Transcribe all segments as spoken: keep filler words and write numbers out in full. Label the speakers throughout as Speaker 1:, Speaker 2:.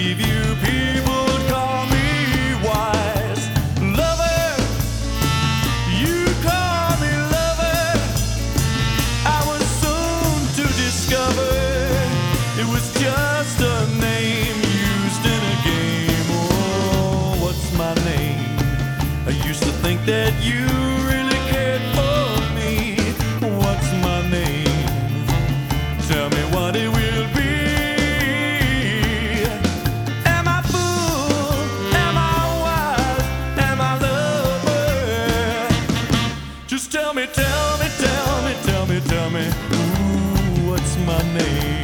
Speaker 1: leave you, people would call me wise. Lover, you call me lover. I was soon to discover it was just a name used in a game. Oh, what's my name? I used to think that you really cared for me. What's my name? Tell me what it will be. Am I fool? Am I wise? Am I lover? Just tell me, tell me, tell me, tell me, tell me. Ooh, what's my name?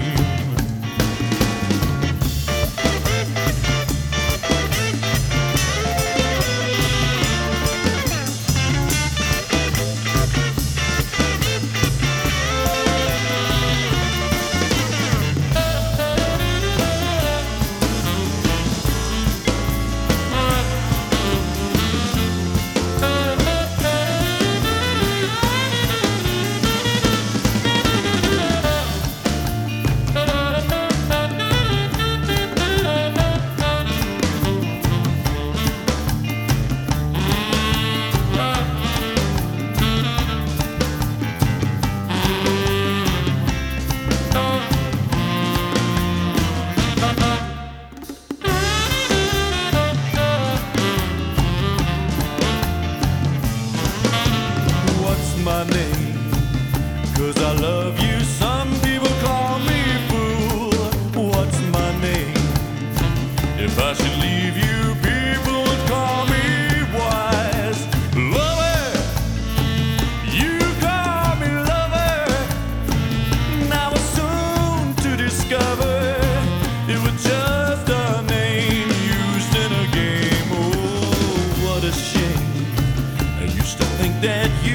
Speaker 1: My name, 'cause I love you. Some people call me fool. What's my name? If I should leave you, people would call me wise. Lover, you call me lover. And I was soon to discover it was just a name used in a game. Oh, what a shame. I used to think that you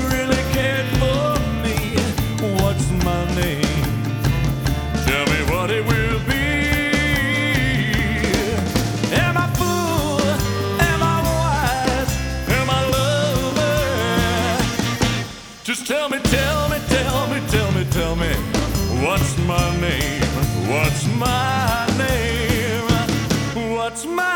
Speaker 1: tell me, tell me, tell me, tell me, tell me, what's my name? What's my name? What's my